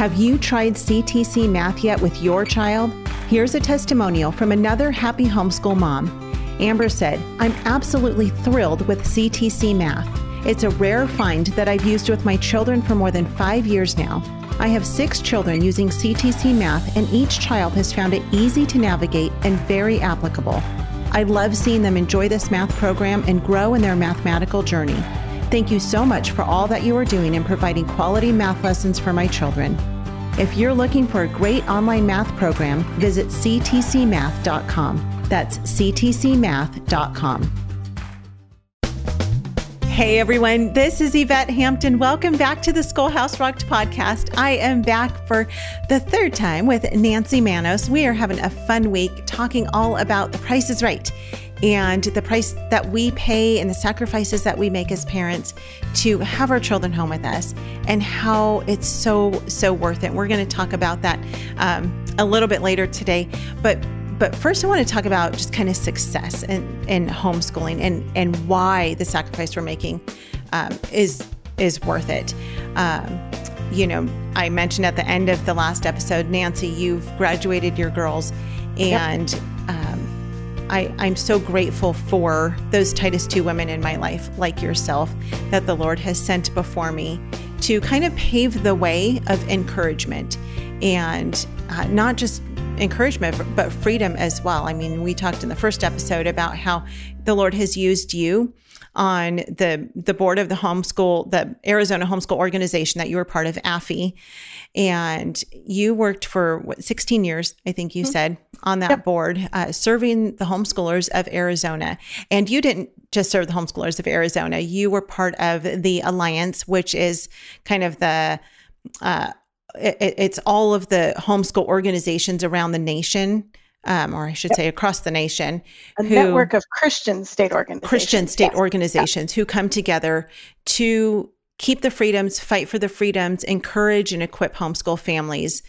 Have you tried CTC Math yet with your child? Here's a testimonial from another happy homeschool mom. Amber said, "I'm absolutely thrilled with CTC Math. It's a rare find that I've used with my children for more than 5 years now. I have 6 children using CTC Math, and each child has found it easy to navigate and very applicable. I love seeing them enjoy this math program and grow in their mathematical journey. Thank you so much for all that you are doing in providing quality math lessons for my children." If you're looking for a great online math program, visit ctcmath.com. That's ctcmath.com. Hey everyone, this is Yvette Hampton. Welcome back to the Schoolhouse Rocked podcast. I am back for the 3rd time with Nancy Manos. We are having a fun week talking all about The Price is Right and the price that we pay and the sacrifices that we make as parents to have our children home with us and how it's so worth it. We're going to talk about that a little bit later today. But first, I want to talk about just kind of success in homeschooling and why the sacrifice we're making is worth it. I mentioned at the end of the last episode, Nancy, you've graduated your girls, and yep. I'm so grateful for those Titus II women in my life, like yourself, that the Lord has sent before me to kind of pave the way of encouragement, and not just encouragement, but freedom as well. I mean, we talked in the first episode about how the Lord has used you on the board of the Arizona Homeschool Organization that you were part of, AFI, and you worked for 16 years, I think you said, on that yep. board, serving the homeschoolers of Arizona. And you didn't just serve the homeschoolers of Arizona, you were part of the Alliance, which is kind of it's all of the homeschool organizations around the nation, or I should say across the nation. A network of Christian state organizations. Who come together to keep the freedoms, fight for the freedoms, encourage and equip homeschool families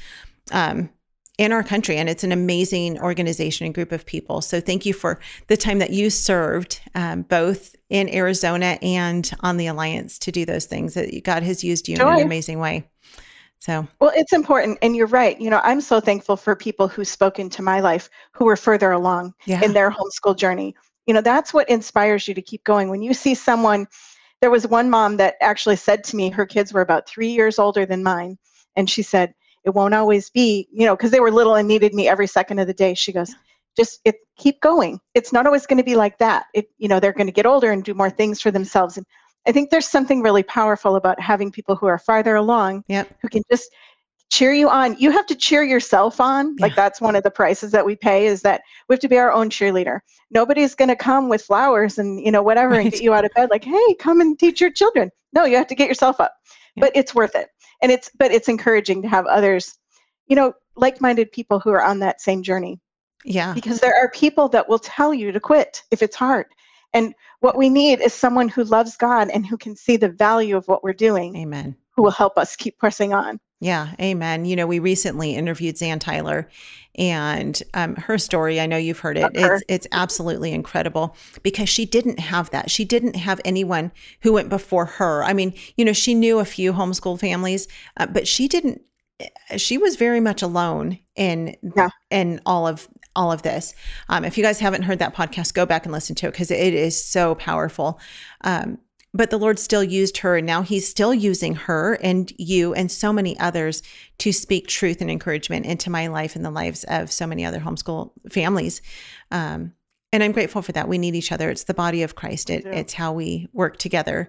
in our country. And it's an amazing organization and group of people. So thank you for the time that you served both in Arizona and on the Alliance to do those things. That God has used you in an amazing way. Well, it's important. And you're right. I'm so thankful for people who spoke into my life who were further along in their homeschool journey. That's what inspires you to keep going. When you see someone, there was one mom that actually said to me, her kids were about 3 years older than mine. And she said, it won't always be, because they were little and needed me every second of the day. She goes, keep going. It's not always going to be like that. They're going to get older and do more things for themselves. And I think there's something really powerful about having people who are farther along, who can just cheer you on. You have to cheer yourself on. Like that's one of the prices that we pay, is that we have to be our own cheerleader. Nobody's going to come with flowers and, whatever, and get you out of bed like, hey, come and teach your children. No, you have to get yourself up, but it's worth it. And it's encouraging to have others, like-minded people who are on that same journey. Yeah. Because there are people that will tell you to quit if it's hard. And what we need is someone who loves God and who can see the value of what we're doing. Amen. Who will help us keep pressing on. Yeah. Amen. We recently interviewed Zan Tyler, and her story, I know you've heard it. It's absolutely incredible because she didn't have that. She didn't have anyone who went before her. I mean, she knew a few homeschool families, but she didn't. She was very much alone in all of this. If you guys haven't heard that podcast, go back and listen to it because it is so powerful. But the Lord still used her, and now He's still using her and you and so many others to speak truth and encouragement into my life and the lives of so many other homeschool families. And I'm grateful for that. We need each other. It's the body of Christ. It's how we work together.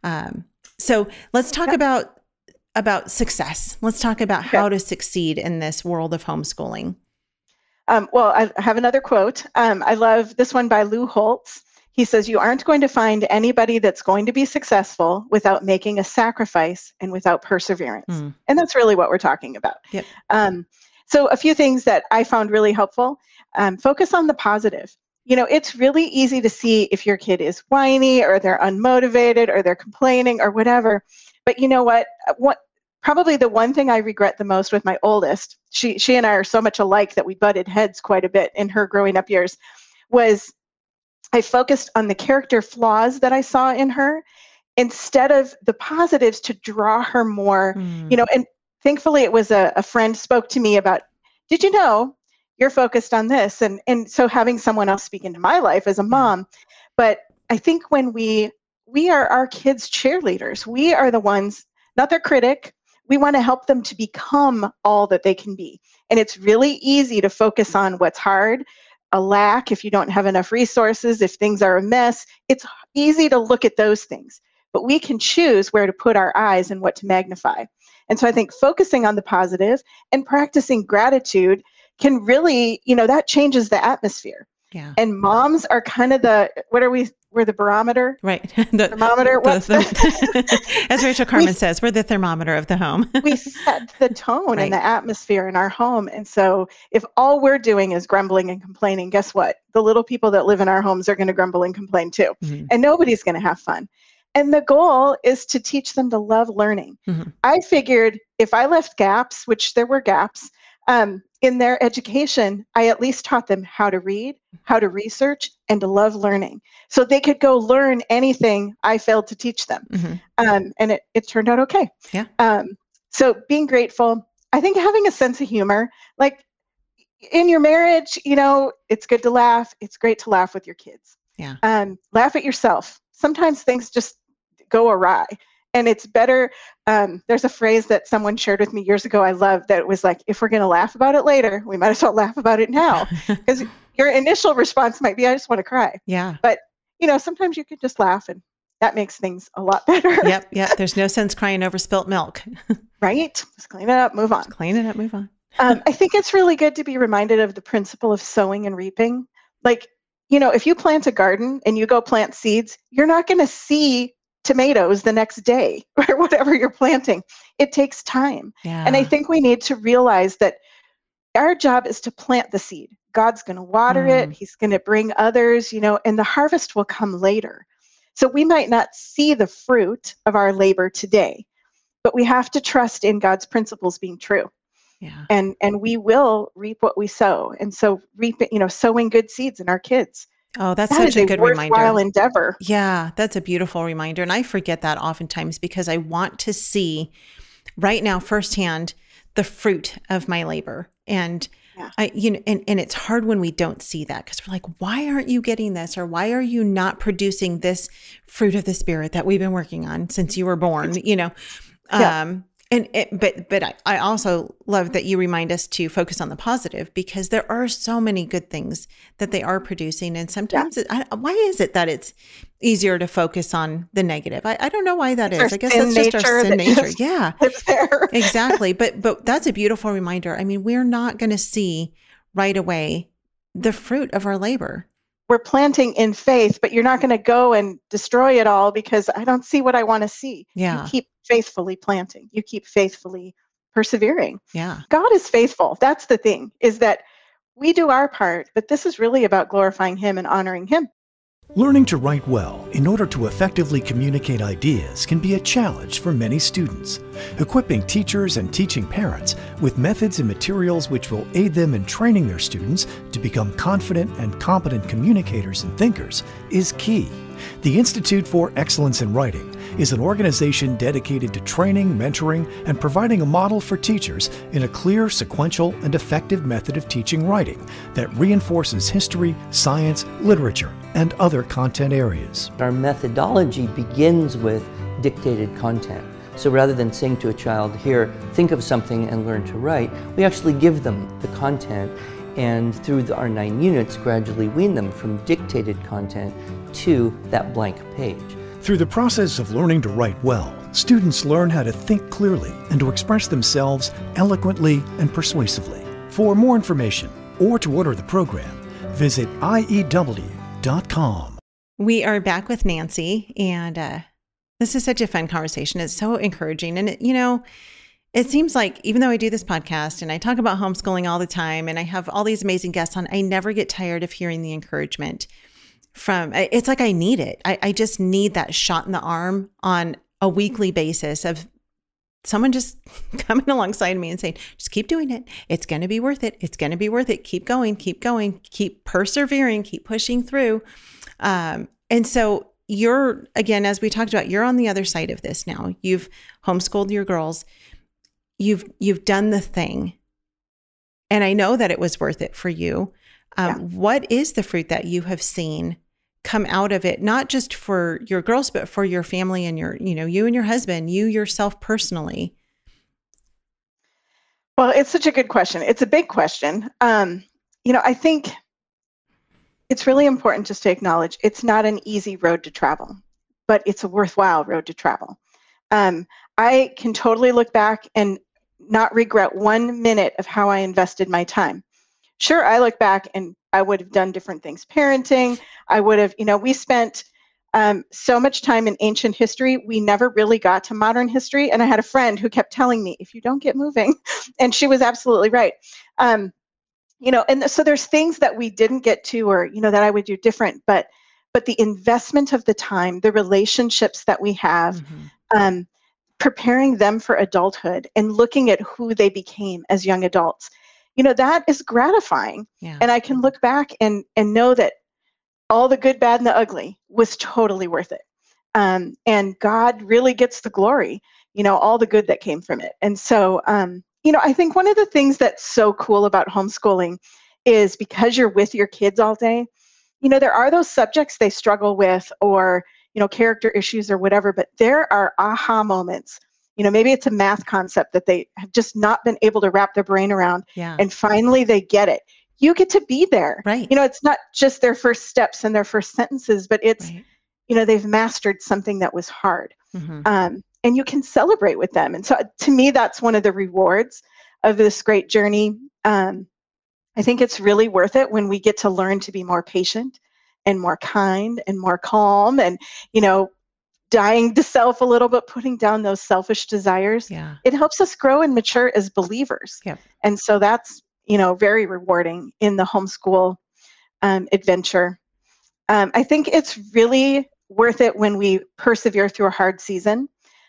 So let's talk about success. Let's talk about how to succeed in this world of homeschooling. Well, I have another quote. I love this one by Lou Holtz. He says, "You aren't going to find anybody that's going to be successful without making a sacrifice and without perseverance." And that's really what we're talking about. Yep. So a few things that I found really helpful. Focus on the positive. It's really easy to see if your kid is whiny or they're unmotivated or they're complaining or whatever. But you know what? Probably the one thing I regret the most with my oldest, she and I are so much alike that we butted heads quite a bit in her growing up years, was I focused on the character flaws that I saw in her instead of the positives to draw her more, and thankfully it was a friend spoke to me about, did you know you're focused on this? And so having someone else speak into my life as a mom. But I think when we are our kids' cheerleaders, we are the ones, not their critic. We want to help them to become all that they can be. And it's really easy to focus on what's hard, a lack, if you don't have enough resources, if things are a mess. It's easy to look at those things, but we can choose where to put our eyes and what to magnify. And so I think focusing on the positive and practicing gratitude can really, that changes the atmosphere. Yeah. And moms are kind of we're the barometer. Right. The thermometer. As Rachel Carmen says, we're the thermometer of the home. We set the tone and the atmosphere in our home. And so if all we're doing is grumbling and complaining, guess what? The little people that live in our homes are going to grumble and complain too. Mm-hmm. And nobody's going to have fun. And the goal is to teach them to love learning. Mm-hmm. I figured if I left gaps, which there were gaps, in their education, I at least taught them how to read, how to research, and to love learning. So they could go learn anything I failed to teach them. Mm-hmm. And it turned out okay. Yeah. So being grateful, I think having a sense of humor, like in your marriage, it's good to laugh. It's great to laugh with your kids. Yeah. Laugh at yourself. Sometimes things just go awry. And it's better. There's a phrase that someone shared with me years ago I love that was like, if we're going to laugh about it later, we might as well laugh about it now. Because your initial response might be, I just want to cry. Yeah. But, sometimes you can just laugh and that makes things a lot better. Yep. There's no sense crying over spilt milk. Right? Just clean it up, move on. Just clean it up, move on. I think it's really good to be reminded of the principle of sowing and reaping. Like, if you plant a garden and you go plant seeds, you're not going to see tomatoes the next day or whatever you're planting. It takes time. Yeah. And I think we need to realize that our job is to plant the seed. God's going to water it. He's going to bring others, and the harvest will come later. So we might not see the fruit of our labor today, but we have to trust in God's principles being true. Yeah. And we will reap what we sow. And so sowing good seeds in our kids. Oh, that's such a good reminder. Worthwhile endeavor. Yeah, that's a beautiful reminder. And I forget that oftentimes because I want to see right now firsthand the fruit of my labor. And and it's hard when we don't see that because we're like, why aren't you getting this? Or why are you not producing this fruit of the Spirit that we've been working on since you were born? But I also love that you remind us to focus on the positive because there are so many good things that they are producing. And sometimes, why is it that it's easier to focus on the negative? I don't know why that is. I guess that's just our sin nature. Yeah, it's there. Exactly. But that's a beautiful reminder. I mean, we're not going to see right away the fruit of our labor. We're planting in faith, but you're not going to go and destroy it all because I don't see what I want to see. Yeah. You keep faithfully planting. You keep faithfully persevering. Yeah. God is faithful. That's the thing, is that we do our part, but this is really about glorifying Him and honoring Him. Learning to write well in order to effectively communicate ideas can be a challenge for many students. Equipping teachers and teaching parents with methods and materials which will aid them in training their students to become confident and competent communicators and thinkers is key. The Institute for Excellence in Writing is an organization dedicated to training, mentoring, and providing a model for teachers in a clear, sequential, and effective method of teaching writing that reinforces history, science, literature, and other content areas. Our methodology begins with dictated content. So rather than saying to a child, here, think of something and learn to write, we actually give them the content and through our 9 units gradually wean them from dictated content to that blank page. Through the process of learning to write well, students learn how to think clearly and to express themselves eloquently and persuasively. For more information or to order the program, visit IEW.com. We are back with Nancy, and this is such a fun conversation. It's so encouraging. And, it seems like even though I do this podcast and I talk about homeschooling all the time and I have all these amazing guests on, I never get tired of hearing the encouragement it's like I need it. I just need that shot in the arm on a weekly basis of someone just coming alongside me and saying, just keep doing it. It's going to be worth it. It's going to be worth it. Keep going, keep persevering, keep pushing through. And so you're, again, as we talked about, you're on the other side of this now. You've homeschooled your girls. you've done the thing, and I know that it was worth it for you. What is the fruit that you have seen come out of it, not just for your girls, but for your family and you and your husband, you yourself personally? Well, it's such a good question. It's a big question. I think it's really important just to acknowledge it's not an easy road to travel, but it's a worthwhile road to travel. I can totally look back and not regret 1 minute of how I invested my time. Sure, I look back and I would have done different things. Parenting, I would have, we spent so much time in ancient history. We never really got to modern history. And I had a friend who kept telling me, if you don't get moving, and she was absolutely right. And so there's things that we didn't get to, or, that I would do different, but the investment of the time, the relationships that we have, preparing them for adulthood and looking at who they became as young adults, that is gratifying. Yeah. And I can look back and know that all the good, bad, and the ugly was totally worth it. And God really gets the glory, all the good that came from it. And so, I think one of the things that's so cool about homeschooling is because you're with your kids all day, there are those subjects they struggle with, or, character issues or whatever, but there are aha moments. Maybe it's a math concept that they have just not been able to wrap their brain around. Yeah. And finally they get it. You get to be there. Right. It's not just their first steps and their first sentences, but it's, they've mastered something that was hard. And you can celebrate with them. And so to me, that's one of the rewards of this great journey. I think it's really worth it when we get to learn to be more patient and more kind and more calm and, dying to self a little bit, putting down those selfish desires. Yeah. It helps us grow and mature as believers. Yep. And so that's, very rewarding in the homeschool adventure. I think it's really worth it when we persevere through a hard season.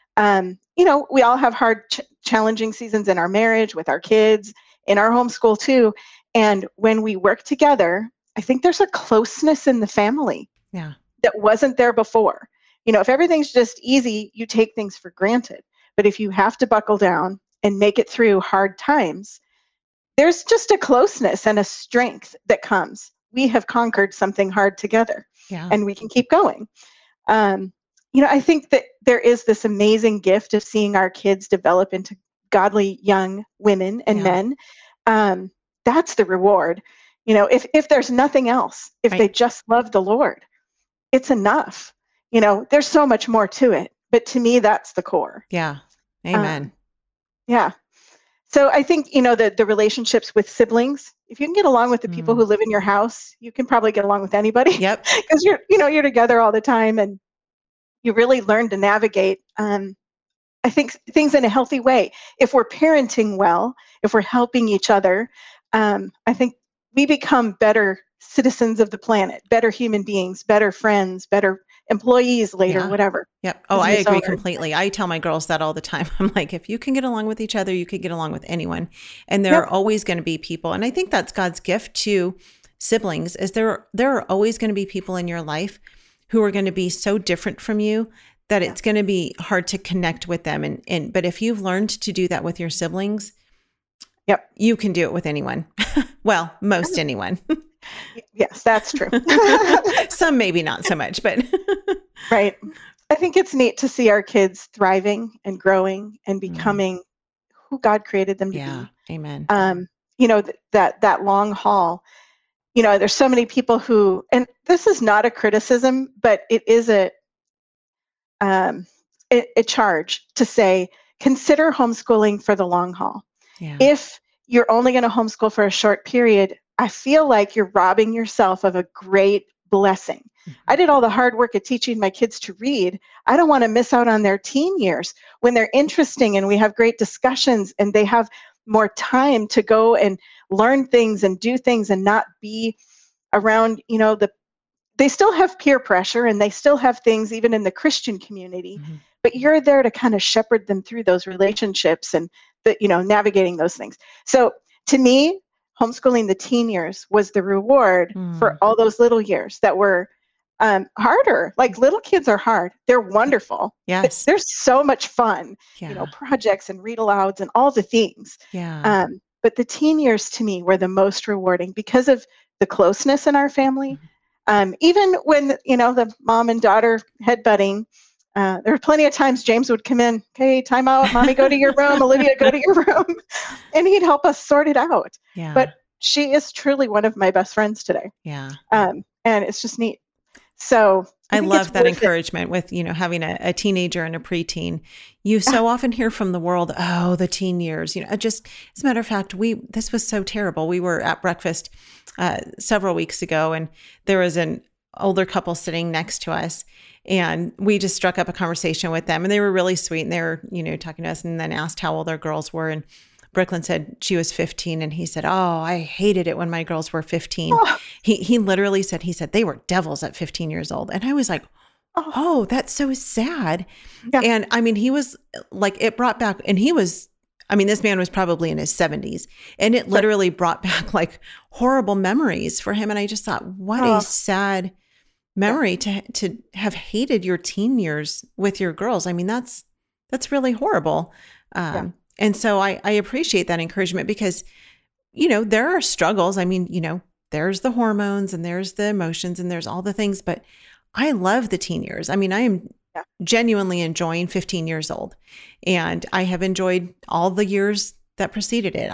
We all have hard, challenging seasons in our marriage, with our kids, in our homeschool too. And when we work together, I think there's a closeness in the family that wasn't there before. If everything's just easy, you take things for granted. But if you have to buckle down and make it through hard times, there's just a closeness and a strength that comes. We have conquered something hard together, and we can keep going. I think that there is this amazing gift of seeing our kids develop into godly young women and men. That's the reward. If there's nothing else, if they just love the Lord, it's enough. There's so much more to it, but to me, that's the core. Yeah. Amen. So I think, the relationships with siblings, if you can get along with the people who live in your house, you can probably get along with anybody. Yep. Because you're together all the time and you really learn to navigate, I think, things in a healthy way. If we're parenting well, if we're helping each other, I think we become better citizens of the planet, better human beings, better friends, better employees later, whatever. Yep. Oh, I agree completely. I tell my girls that all the time. I'm like, if you can get along with each other, you can get along with anyone. And there are always going to be people. And I think that's God's gift to siblings, is there are always going to be people in your life who are going to be so different from you that it's going to be hard to connect with them. But if you've learned to do that with your siblings, you can do it with anyone. Well, most anyone. Yes, that's true. Some maybe not so much, but right. I think it's neat to see our kids thriving and growing and becoming who God created them to be. Amen. That long haul. There's so many people who, and this is not a criticism, but it is a charge to say, consider homeschooling for the long haul. Yeah. If you're only going to homeschool for a short period, I feel like you're robbing yourself of a great blessing. I did all the hard work of teaching my kids to read. I don't want to miss out on their teen years when they're interesting and we have great discussions and they have more time to go and learn things and do things and not be around, they still have peer pressure and they still have things even in the Christian community, but you're there to kind of shepherd them through those relationships and navigating those things. So to me, homeschooling the teen years was the reward for all those little years that were harder. Like little kids are hard. They're wonderful. Yes. They're so much fun, projects and read alouds and all the things. Yeah. But the teen years to me were the most rewarding because of the closeness in our family. Even when, the mom and daughter headbutting, there were plenty of times James would come in, okay, time out, mommy, go to your room, Olivia, go to your room. And he'd help us sort it out. Yeah. But she is truly one of my best friends today. Yeah. And it's just neat. So I love that encouragement with, having a teenager and a preteen. You so often hear from the world, oh, the teen years, just as a matter of fact, this was so terrible. We were at breakfast several weeks ago, and there was an older couple sitting next to us, and we just struck up a conversation with them, and they were really sweet, and they were, talking to us, and then asked how old our girls were. And Brooklyn said she was 15, and he said, oh, I hated it when my girls were 15. Oh. He literally said, they were devils at 15 years old. And I was like, oh, that's so sad. Yeah. And I mean, he was like, it brought back, and this man was probably in his 70s, and it literally brought back like horrible memories for him. And I just thought, what a sad memory to have hated your teen years with your girls. I mean, that's really horrible. And so I appreciate that encouragement because, there are struggles. I mean, there's the hormones and there's the emotions and there's all the things, but I love the teen years. I mean, I am genuinely enjoying 15 years old, and I have enjoyed all the years that preceded it.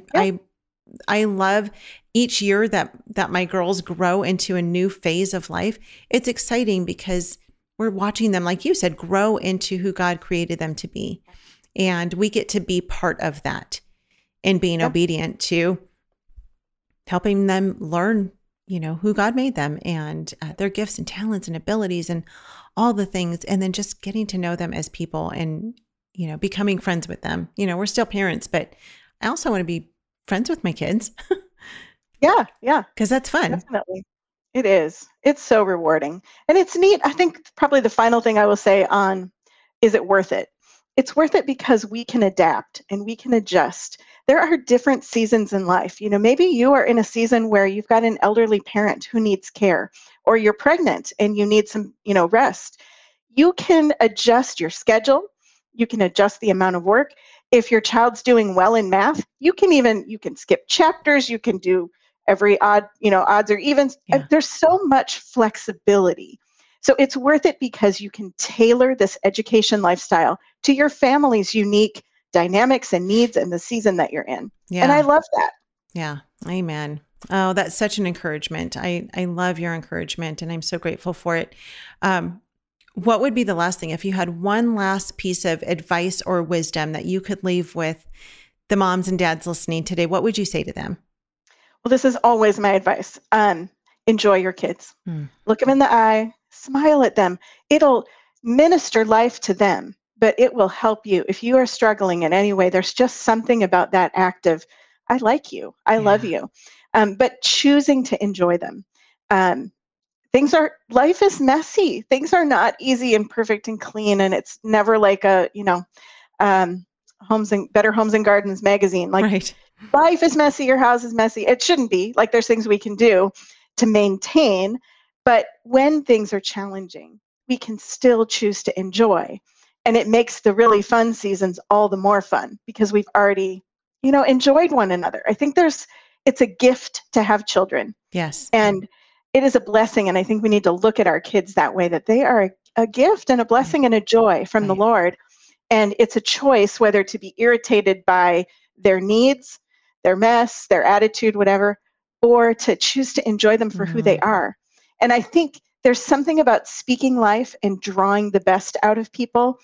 I love each year that my girls grow into a new phase of life. It's exciting because we're watching them, like you said, grow into who God created them to be. And we get to be part of that and being obedient to helping them learn, who God made them and their gifts and talents and abilities and all the things. And then just getting to know them as people and, becoming friends with them. We're still parents, but I also want to be friends with my kids. Yeah. Because that's fun. Definitely. It is. It's so rewarding. And it's neat. I think probably the final thing I will say on, is it worth it? It's worth it because we can adapt and we can adjust. There are different seasons in life. Maybe you are in a season where you've got an elderly parent who needs care, or you're pregnant and you need some, rest. You can adjust your schedule. You can adjust the amount of work. If your child's doing well in math, you can skip chapters. You can do every odds or evens. Yeah. There's so much flexibility. So it's worth it because you can tailor this education lifestyle to your family's unique dynamics and needs and the season that you're in. Yeah. And I love that. Yeah. Amen. Oh, that's such an encouragement. I love your encouragement, and I'm so grateful for it. What would be the last thing, if you had one last piece of advice or wisdom that you could leave with the moms and dads listening today, what would you say to them? Well, this is always my advice. Enjoy your kids. Look them in the eye. Smile at them. It'll minister life to them, but it will help you. If you are struggling in any way, there's just something about that act of, I like you, I love you. But choosing to enjoy them. Life is messy. Things are not easy and perfect and clean. And it's never like Better Homes and Gardens magazine. Like Life is messy. Your house is messy. It shouldn't be. Like there's things we can do to maintain. But when things are challenging, we can still choose to enjoy. And it makes the really fun seasons all the more fun because we've already, enjoyed one another. I think it's a gift to have children. Yes. And it is a blessing. And I think we need to look at our kids that way, that they are a gift and a blessing and a joy from the Lord. And it's a choice whether to be irritated by their needs, their mess, their attitude, whatever, or to choose to enjoy them for who they are. And I think there's something about speaking life and drawing the best out of people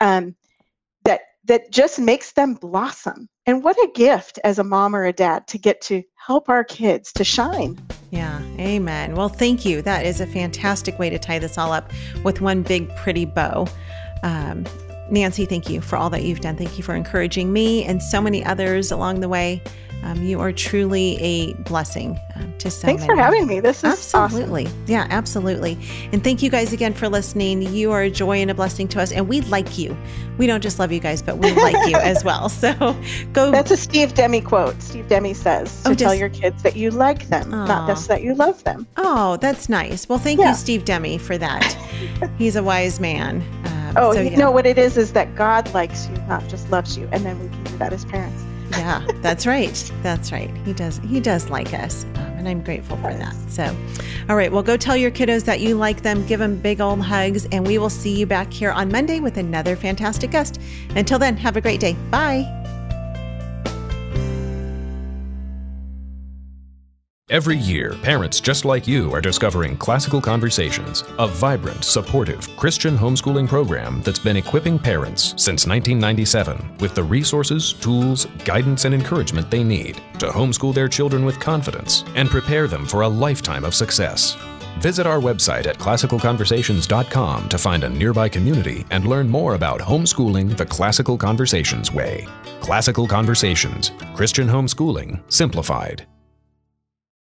that just makes them blossom. And what a gift as a mom or a dad to get to help our kids to shine. Yeah. Amen. Well, thank you. That is a fantastic way to tie this all up with one big, pretty bow. Nancy, thank you for all that you've done. Thank you for encouraging me and so many others along the way. You are truly a blessing to so Thanks many. for having me. This is absolutely awesome. Yeah, absolutely. And thank you guys again for listening. You are a joy and a blessing to us, and we like you. We don't just love you guys, but we like you as well. So go. That's a Steve Demme quote. Steve Demme says to tell your kids that you like them, not just that you love them. Oh, that's nice. Well, thank you, Steve Demme, for that. He's a wise man. You know what it is that God likes you, not just loves you, and then we can do that as parents. Yeah, that's right. That's right. He does like us. And I'm grateful for that. So, all right. Well, go tell your kiddos that you like them. Give them big old hugs. And we will see you back here on Monday with another fantastic guest. Until then, have a great day. Bye. Every year, parents just like you are discovering Classical Conversations, a vibrant, supportive Christian homeschooling program that's been equipping parents since 1997 with the resources, tools, guidance, and encouragement they need to homeschool their children with confidence and prepare them for a lifetime of success. Visit our website at classicalconversations.com to find a nearby community and learn more about homeschooling the Classical Conversations way. Classical Conversations, Christian homeschooling simplified.